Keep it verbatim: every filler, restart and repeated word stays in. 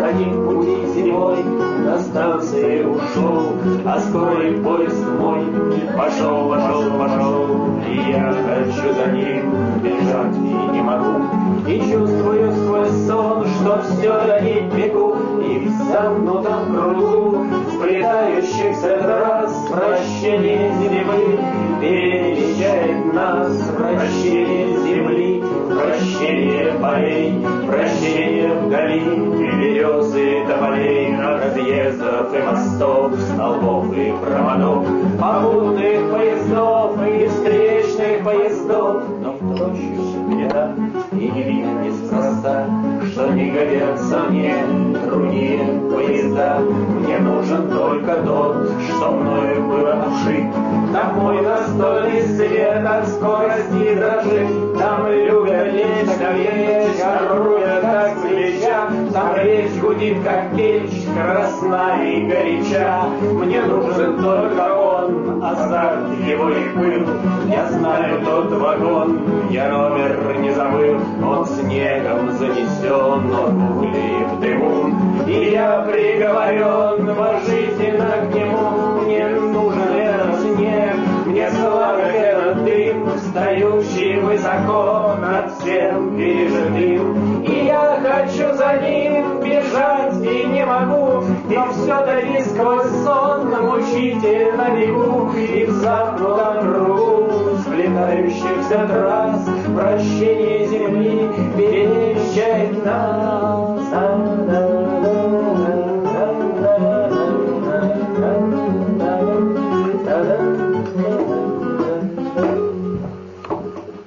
одним пути зимой на станции ушел, а скоро и поезд мой пошел, пошел, пошел, и я хочу за ним бежать и не могу, и чувствую сквозь сон, что все я не бегу, и в замкнутом кругу сплетающихся раз вращение земли перемещает нас, вращение земли, вращение полей, вращение вдали, и березы тополей, разъездов и мостов, столбов и проводов, попутных поездов и встречных поездов, но в тощущих рядах и не видно неспроста, что не годятся мне другие поезда. Мне нужен только тот, что мною был обшит. Там мой настольный свет от скорости дрожит, там любят лечь на веч, орудия как плеча, там речь гудит как печь, красна и горяча. Мне нужен только он, азарт его и пыл. Я знаю тот вагон, я номер не забыл, он снегом занесен, он угли в дыму, и я приговорен вожительно к нему. Мне нужен этот снег, мне сладок этот дым, встающий высоко над всем пережитым, и я хочу за ним бежать и не могу, но все-таки сквозь сон мучительно бегу, и в замкнутом кругу сплетающихся трасс вращение земли перемещает нас.